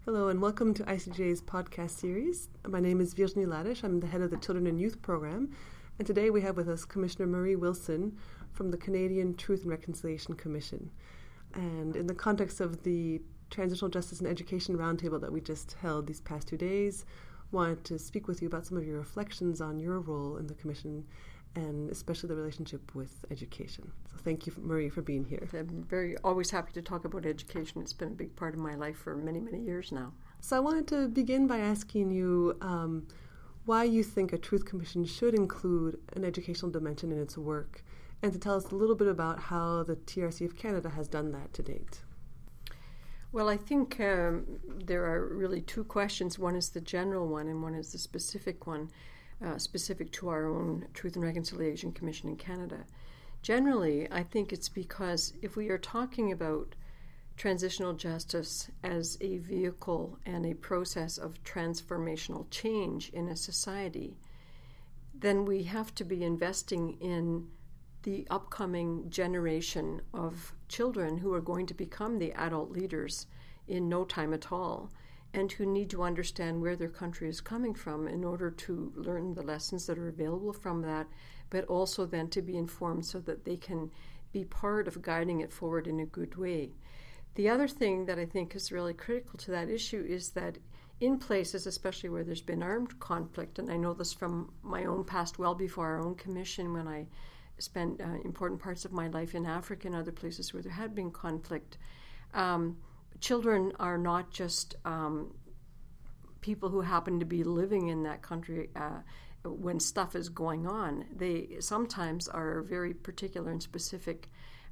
Hello and welcome to ICJ's podcast series. My name is Virginie Ladish. I'm the head of the Children and Youth Program. And today we have with us Commissioner Marie Wilson from the Canadian Truth and Reconciliation Commission. And in the context of the Transitional Justice and Education Roundtable that we just held these past 2 days, wanted to speak with you about some of your reflections on your role in the Commission and especially the relationship with education. So thank you, Marie, for being here. I'm always happy to talk about education. It's been a big part of my life for many, many years now. So I wanted to begin by asking you why you think a Truth Commission should include an educational dimension in its work, and to tell us a little bit about how the TRC of Canada has done that to date. Well, I think there are really two questions. One is the general one, and one is the specific one. Specific to our own Truth and Reconciliation Commission in Canada. Generally, I think it's because if we are talking about transitional justice as a vehicle and a process of transformational change in a society, then we have to be investing in the upcoming generation of children who are going to become the adult leaders in no time at all, and who need to understand where their country is coming from in order to learn the lessons that are available from that, but also then to be informed so that they can be part of guiding it forward in a good way. The other thing that I think is really critical to that issue is that in places, especially where there's been armed conflict, and I know this from my own past well before our own commission when I spent important parts of my life in Africa and other places where there had been conflict, children are not just people who happen to be living in that country when stuff is going on. They sometimes are very particular and specific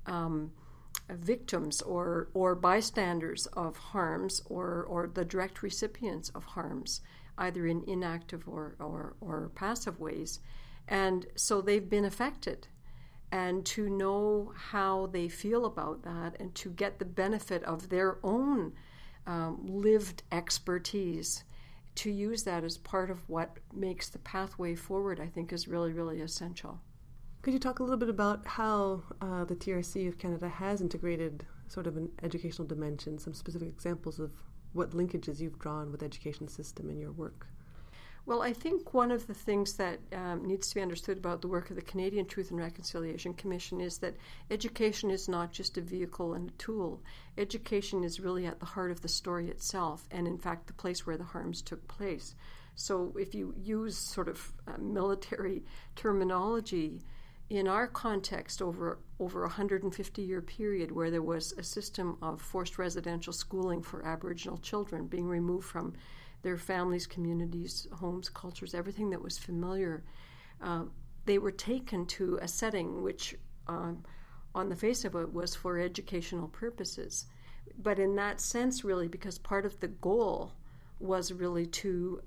victims or bystanders of harms or the direct recipients of harms, either in inactive or passive ways. And so they've been affected. And to know how they feel about that and to get the benefit of their own lived expertise, to use that as part of what makes the pathway forward, I think is really, really essential. Could you talk a little bit about how the TRC of Canada has integrated sort of an educational dimension, some specific examples of what linkages you've drawn with the education system in your work? Well, I think one of the things that needs to be understood about the work of the Canadian Truth and Reconciliation Commission is that education is not just a vehicle and a tool. Education is really at the heart of the story itself, and in fact the place where the harms took place. So if you use sort of military terminology, in our context over a 150-year period where there was a system of forced residential schooling for Aboriginal children being removed from their families, communities, homes, cultures, everything that was familiar, they were taken to a setting which, on the face of it, was for educational purposes. But in that sense, really, because part of the goal was really to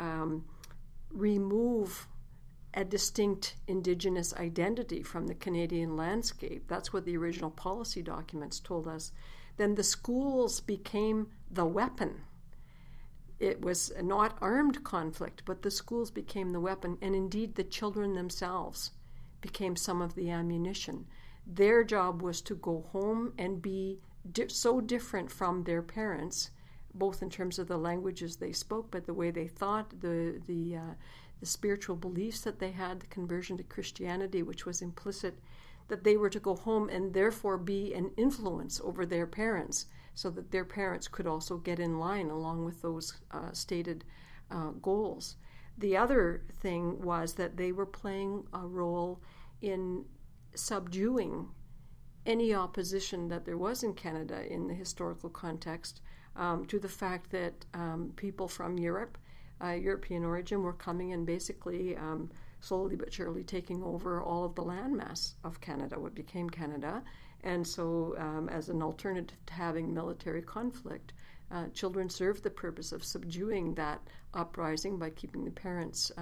remove a distinct Indigenous identity from the Canadian landscape. That's what the original policy documents told us. Then the schools became the weapon. It was not armed conflict, but the schools became the weapon, and indeed the children themselves became some of the ammunition. Their job was to go home and be so different from their parents, both in terms of the languages they spoke, but the way they thought, the spiritual beliefs that they had, the conversion to Christianity, which was implicit, that they were to go home and therefore be an influence over their parents, so that their parents could also get in line along with those stated goals. The other thing was that they were playing a role in subduing any opposition that there was in Canada in the historical context to the fact that people from Europe, European origin, were coming and basically slowly but surely taking over all of the landmass of Canada, what became Canada. And so as an alternative to having military conflict, children served the purpose of subduing that uprising by keeping the parents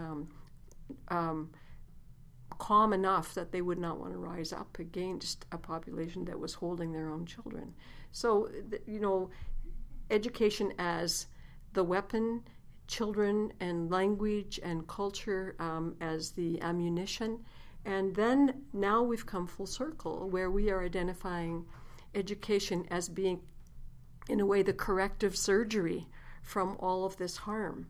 calm enough that they would not want to rise up against a population that was holding their own children. So, education as the weapon, children and language and culture as the ammunition. And then now we've come full circle where we are identifying education as being, in a way, the corrective surgery from all of this harm.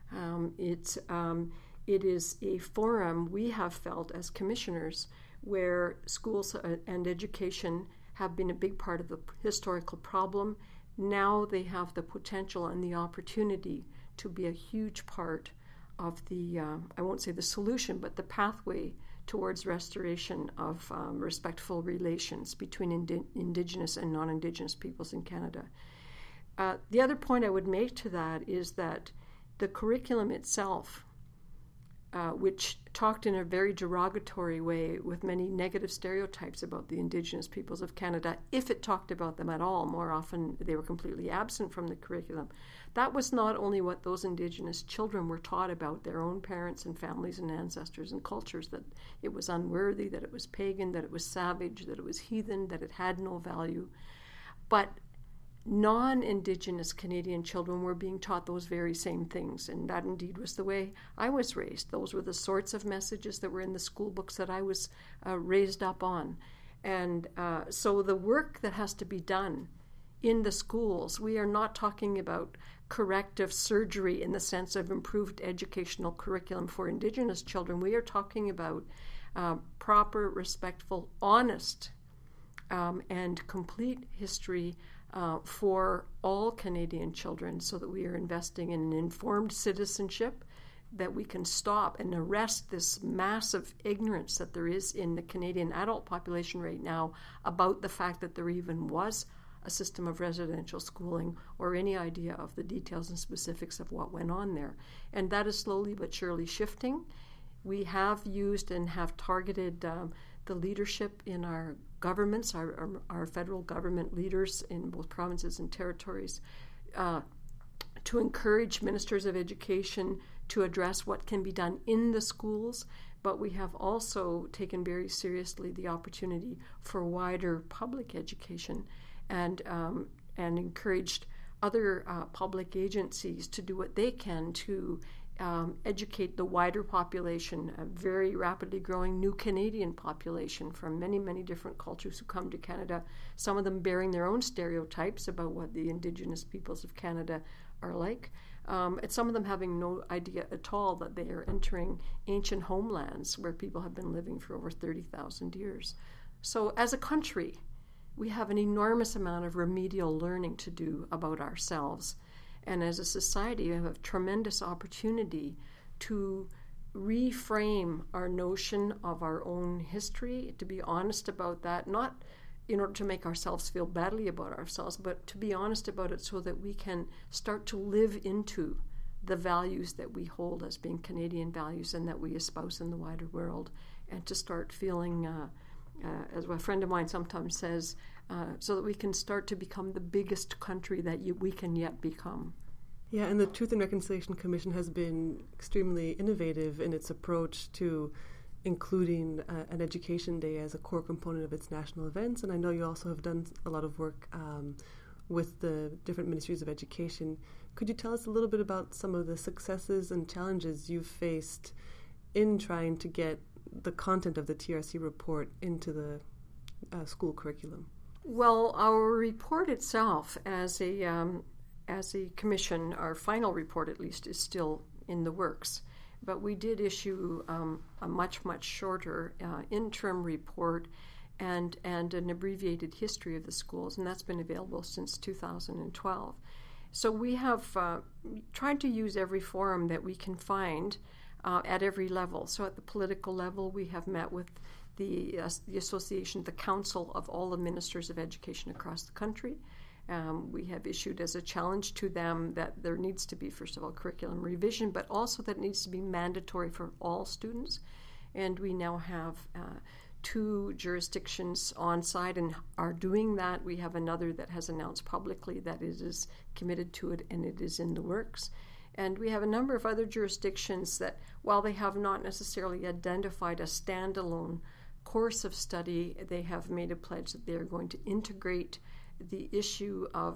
It is a forum we have felt as commissioners where schools and education have been a big part of the historical problem. Now they have the potential and the opportunity to be a huge part of the, I won't say the solution, but the pathway towards restoration of respectful relations between Indigenous and non-Indigenous peoples in Canada. The other point I would make to that is that the curriculum itself, which talked in a very derogatory way with many negative stereotypes about the Indigenous peoples of Canada, if it talked about them at all. More often they were completely absent from the curriculum. That was not only what those Indigenous children were taught about their own parents and families and ancestors and cultures, that it was unworthy, that it was pagan, that it was savage, that it was heathen, that it had no value. But non-Indigenous Canadian children were being taught those very same things, and that indeed was the way I was raised. Those were the sorts of messages that were in the school books that I was raised up on. And so the work that has to be done in the schools, we are not talking about corrective surgery in the sense of improved educational curriculum for Indigenous children. We are talking about proper, respectful, honest, and complete history for all Canadian children, so that we are investing in an informed citizenship, that we can stop and arrest this massive ignorance that there is in the Canadian adult population right now about the fact that there even was a system of residential schooling or any idea of the details and specifics of what went on there. And that is slowly but surely shifting. We have used and have targeted the leadership in our governments, our federal government leaders in both provinces and territories, to encourage ministers of education to address what can be done in the schools. But we have also taken very seriously the opportunity for wider public education, and encouraged other public agencies to do what they can to educate the wider population, a very rapidly growing new Canadian population from many, many different cultures who come to Canada, some of them bearing their own stereotypes about what the Indigenous peoples of Canada are like, and some of them having no idea at all that they are entering ancient homelands where people have been living for over 30,000 years. So as a country, we have an enormous amount of remedial learning to do about ourselves. And as a society, we have a tremendous opportunity to reframe our notion of our own history, to be honest about that, not in order to make ourselves feel badly about ourselves, but to be honest about it so that we can start to live into the values that we hold as being Canadian values and that we espouse in the wider world, and to start feeling, as a friend of mine sometimes says, so that we can start to become the biggest country that we can yet become. Yeah, and the Truth and Reconciliation Commission has been extremely innovative in its approach to including an Education Day as a core component of its national events. And I know you also have done a lot of work with the different ministries of education. Could you tell us a little bit about some of the successes and challenges you've faced in trying to get the content of the TRC report into the school curriculum? Well, our report itself, as a commission, our final report at least, is still in the works. But we did issue a much, much shorter interim report and an abbreviated history of the schools, and that's been available since 2012. So we have tried to use every forum that we can find at every level. So at the political level, we have met with the association, the council of all the ministers of education across the country. We have issued as a challenge to them that there needs to be, first of all, curriculum revision, but also that it needs to be mandatory for all students. And we now have 2 jurisdictions on site and are doing that. We have another that has announced publicly that it is committed to it and it is in the works. And we have a number of other jurisdictions that, while they have not necessarily identified a standalone course of study, they have made a pledge that they are going to integrate the issue of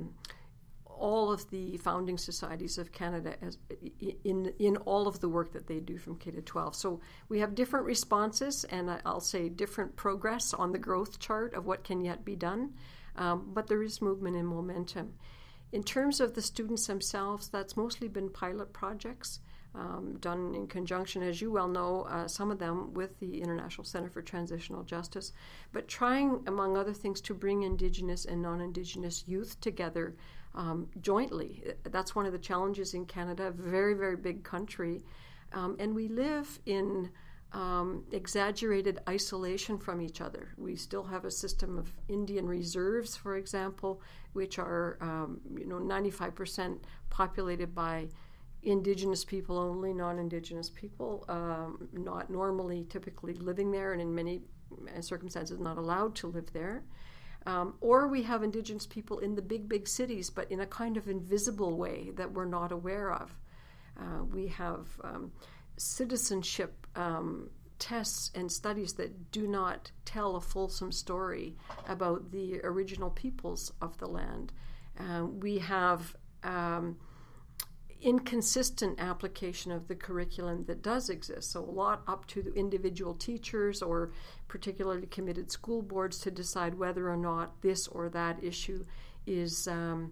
all of the founding societies of Canada as in all of the work that they do from K to 12. So we have different responses, and I'll say different progress on the growth chart of what can yet be done, but there is movement and momentum. In terms of the students themselves, that's mostly been pilot projects done in conjunction, as you well know, some of them with the International Center for Transitional Justice, but trying, among other things, to bring Indigenous and non-Indigenous youth together jointly. That's one of the challenges in Canada, a very, very big country, and we live in exaggerated isolation from each other. We still have a system of Indian reserves, for example, which are 95% populated by Indigenous people only, non-Indigenous people not normally typically living there, and in many circumstances not allowed to live there. Or we have Indigenous people in the big cities, but in a kind of invisible way that we're not aware of. We have citizenship tests and studies that do not tell a fulsome story about the original peoples of the land. We have inconsistent application of the curriculum that does exist. So a lot up to the individual teachers or particularly committed school boards to decide whether or not this or that issue is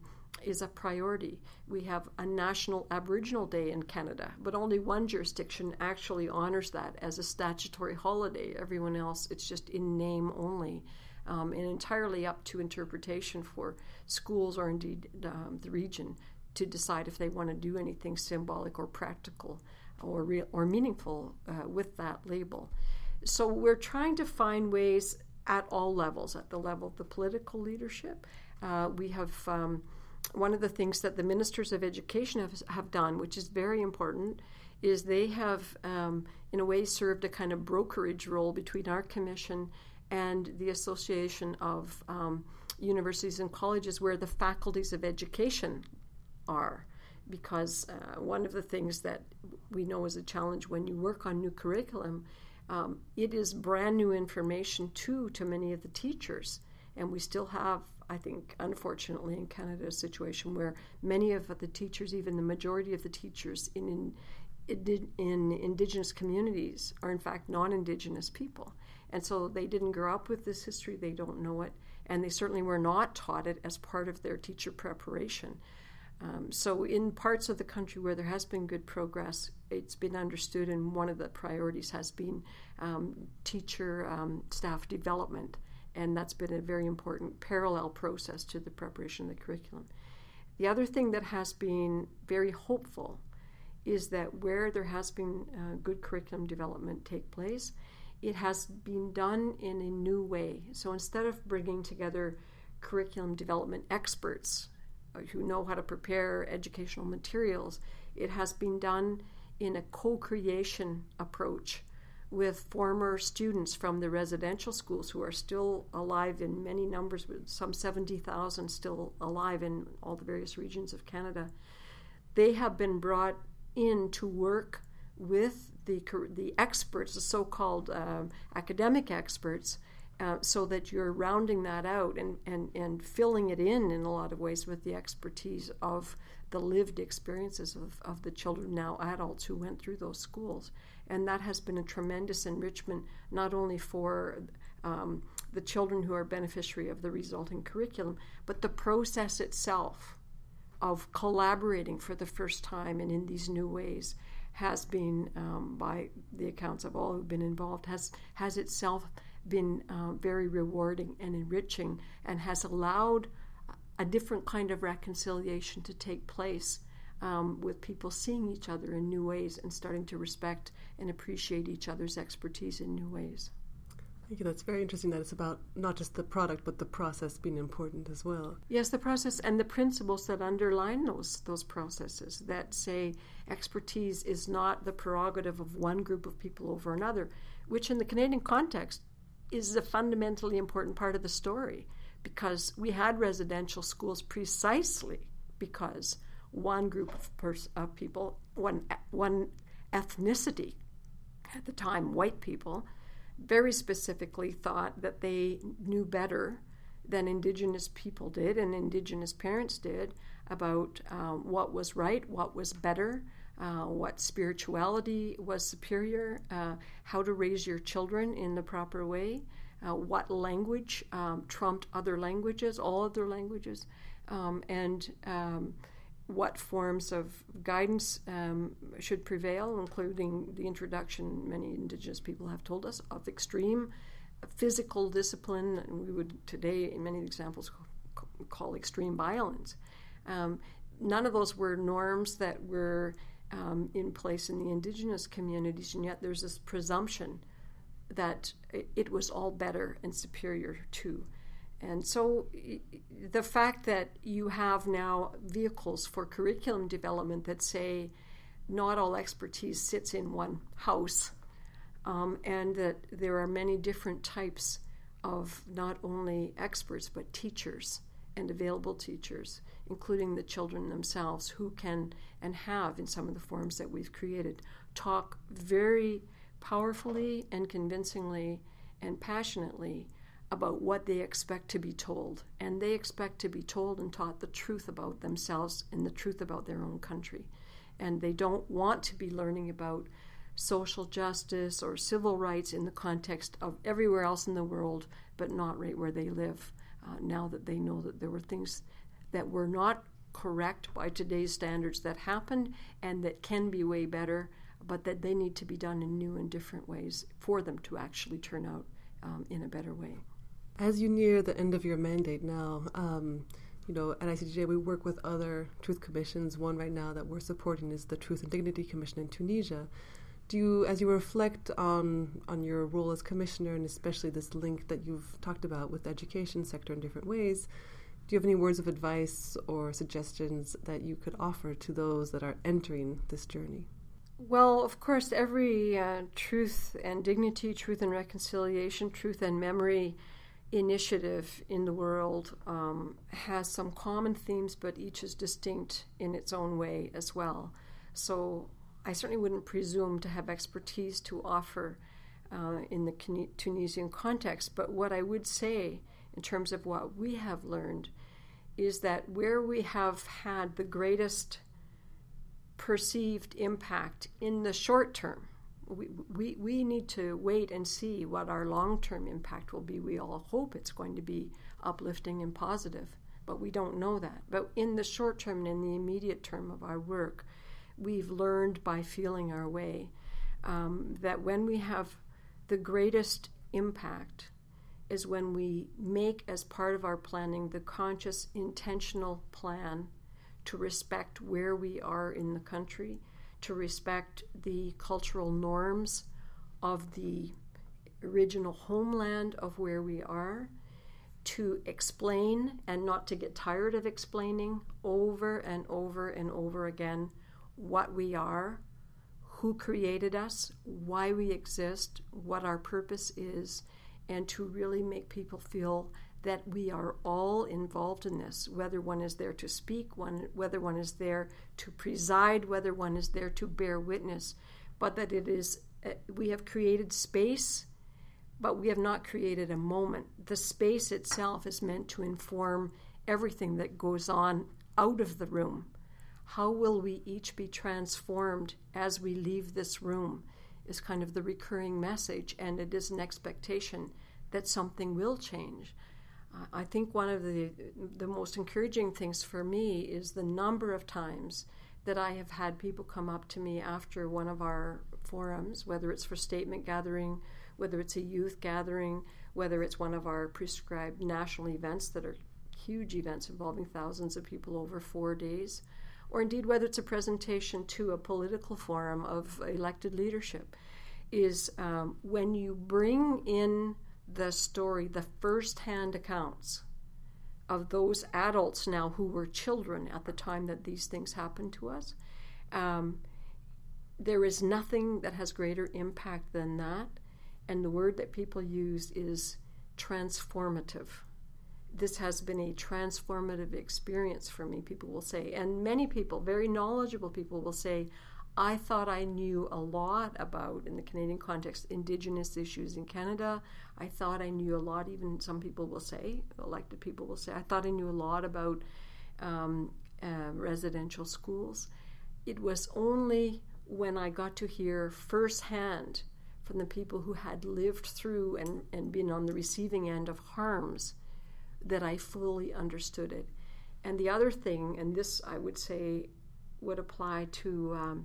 a priority. We have a National Aboriginal Day in Canada, but only one jurisdiction actually honors that as a statutory holiday. Everyone else, it's just in name only, and entirely up to interpretation for schools or indeed the region to decide if they want to do anything symbolic or practical or real or meaningful with that label. So we're trying to find ways at all levels, at the level of the political leadership. We have one of the things that the ministers of education have done, which is very important, is they have in a way served a kind of brokerage role between our commission and the Association of Universities and Colleges, where the faculties of education are, because one of the things that we know is a challenge when you work on new curriculum, it is brand new information to many of the teachers, and we still have, I think, unfortunately in Canada, a situation where many of the teachers, even the majority of the teachers in Indigenous communities, are in fact non-Indigenous people, and so they didn't grow up with this history, they don't know it, and they certainly were not taught it as part of their teacher preparation. So in parts of the country where there has been good progress, it's been understood, and one of the priorities has been teacher staff development, and that's been a very important parallel process to the preparation of the curriculum. The other thing that has been very hopeful is that where there has been good curriculum development take place, it has been done in a new way. So instead of bringing together curriculum development experts who know how to prepare educational materials, it has been done in a co-creation approach with former students from the residential schools who are still alive in many numbers, with some 70,000 still alive in all the various regions of Canada. They have been brought in to work with the experts, the so-called academic experts, so that you're rounding that out and filling it in a lot of ways with the expertise of the lived experiences of the children, now adults, who went through those schools. And that has been a tremendous enrichment, not only for the children who are beneficiary of the resulting curriculum, but the process itself of collaborating for the first time and in these new ways has been, by the accounts of all who've been involved, has itself been very rewarding and enriching, and has allowed a different kind of reconciliation to take place with people seeing each other in new ways and starting to respect and appreciate each other's expertise in new ways. Thank you. That's very interesting that it's about not just the product but the process being important as well. Yes, the process and the principles that underline those processes, that say expertise is not the prerogative of one group of people over another, which in the Canadian context is a fundamentally important part of the story, because we had residential schools precisely because one group of people, one ethnicity at the time, white people, very specifically thought that they knew better than Indigenous people did and Indigenous parents did about what was right, what was better, what spirituality was superior, how to raise your children in the proper way, what language trumped other languages, all other languages. and what forms of guidance should prevail, including the introduction, many Indigenous people have told us, of extreme physical discipline, and we would today, in many examples, call extreme violence. None of those were norms that were in place in the Indigenous communities, and yet there's this presumption that it was all better and superior to. And so the fact that you have now vehicles for curriculum development that say not all expertise sits in one house, and that there are many different types of not only experts but teachers and available teachers, including the children themselves, who can and have, in some of the forums that we've created, talk very powerfully and convincingly and passionately about what they expect to be told. And they expect to be told and taught the truth about themselves and the truth about their own country. And they don't want to be learning about social justice or civil rights in the context of everywhere else in the world, but not right where they live, now that they know that there were things that were not correct by today's standards that happened and that can be way better, but that they need to be done in new and different ways for them to actually turn out in a better way. As you near the end of your mandate now, at ICTJ we work with other truth commissions. One right now that we're supporting is the Truth and Dignity Commission in Tunisia. Do you, as you reflect on your role as commissioner, and especially this link that you've talked about with the education sector in different ways, do you have any words of advice or suggestions that you could offer to those that are entering this journey? Well, of course, every truth and dignity, truth and reconciliation, truth and memory initiative in the world has some common themes, but each is distinct in its own way as well. So I certainly wouldn't presume to have expertise to offer in the Tunisian context, but what I would say in terms of what we have learned is that where we have had the greatest perceived impact in the short term, we need to wait and see what our long-term impact will be. We all hope it's going to be uplifting and positive, but we don't know that. But in the short term and in the immediate term of our work, we've learned by feeling our way that when we have the greatest impact is when we make as part of our planning the conscious, intentional plan to respect where we are in the country, to respect the cultural norms of the original homeland of where we are, to explain and not to get tired of explaining over and over and over again what we are, who created us, why we exist, what our purpose is, and to really make people feel that we are all involved in this, whether one is there to speak, whether one is there to preside, whether one is there to bear witness, but that it is, we have created space, but we have not created a moment. The space itself is meant to inform everything that goes on out of the room. How will we each be transformed as we leave this room is kind of the recurring message, and it is an expectation that something will change. I think one of the most encouraging things for me is the number of times that I have had people come up to me after one of our forums, whether it's for statement gathering, whether it's a youth gathering, whether it's one of our prescribed national events that are huge events involving thousands of people over 4 days, or indeed whether it's a presentation to a political forum of elected leadership, is when you bring in the story, the first-hand accounts of those adults now who were children at the time that these things happened to us, there is nothing that has greater impact than that. And the word that people use is transformative. This has been a transformative experience for me, people will say. And many people, very knowledgeable people, will say, I thought I knew a lot about, in the Canadian context, Indigenous issues in Canada. I thought I knew a lot, even some people will say, elected people will say, I thought I knew a lot about residential schools. It was only when I got to hear firsthand from the people who had lived through and been on the receiving end of harms that I fully understood it. And the other thing, and this I would say would apply to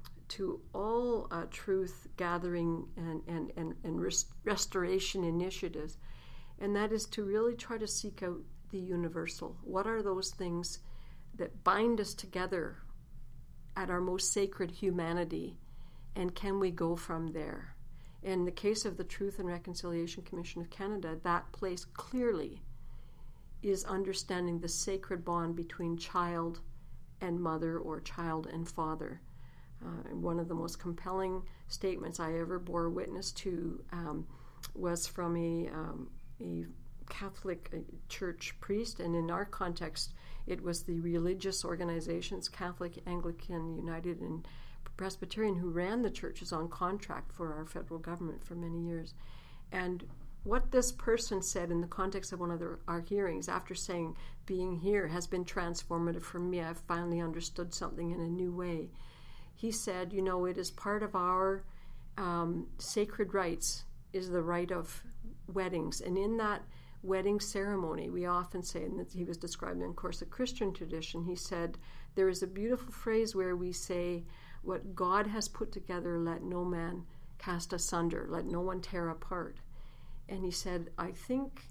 all truth gathering and restoration initiatives, and that is to really try to seek out the universal. What are those things that bind us together at our most sacred humanity, and can we go from there? In the case of the Truth and Reconciliation Commission of Canada, that place clearly is understanding the sacred bond between child and mother or child and father. One of the most compelling statements I ever bore witness to was from a Catholic church priest, and in our context, it was the religious organizations, Catholic, Anglican, United, and Presbyterian, who ran the churches on contract for our federal government for many years. And what this person said in the context of one of our hearings, after saying, being here has been transformative for me, I've finally understood something in a new way. He said, it is part of our sacred rites is the rite of weddings. And in that wedding ceremony, we often say, and he was describing, of course, a Christian tradition, he said, there is a beautiful phrase where we say, what God has put together, let no man cast asunder, let no one tear apart. And he said, I think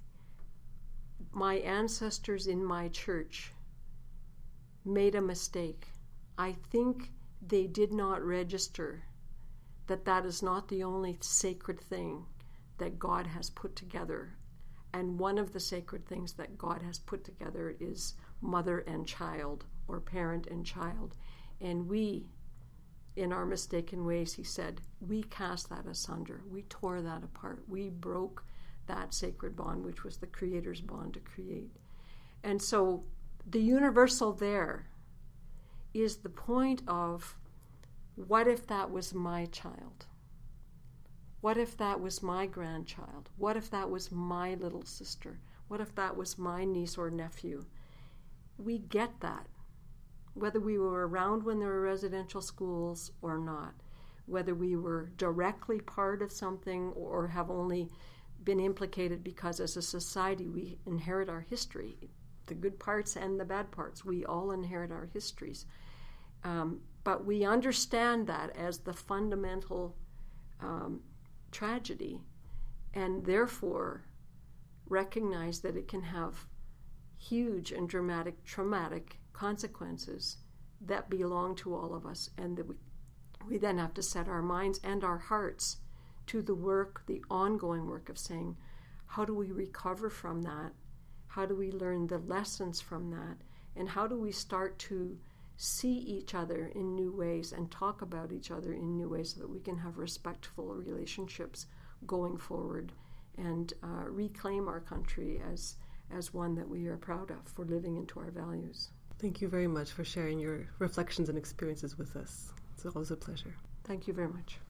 my ancestors in my church made a mistake. I think they did not register that is not the only sacred thing that God has put together. And one of the sacred things that God has put together is mother and child, or parent and child. And we, in our mistaken ways, he said, we cast that asunder. We tore that apart. We broke that sacred bond, which was the Creator's bond to create. And so the universal there is the point of, what if that was my child? What if that was my grandchild? What if that was my little sister? What if that was my niece or nephew? We get that, whether we were around when there were residential schools or not, whether we were directly part of something or have only been implicated because as a society we inherit our history, the good parts and the bad parts. We all inherit our histories. But we understand that as the fundamental tragedy, and therefore recognize that it can have huge and dramatic, traumatic consequences that belong to all of us, and that we then have to set our minds and our hearts to the work, the ongoing work of saying, how do we recover from that? How do we learn the lessons from that? And how do we start to see each other in new ways and talk about each other in new ways so that we can have respectful relationships going forward and reclaim our country as one that we are proud of for living into our values. Thank you very much for sharing your reflections and experiences with us. It's always a pleasure. Thank you very much.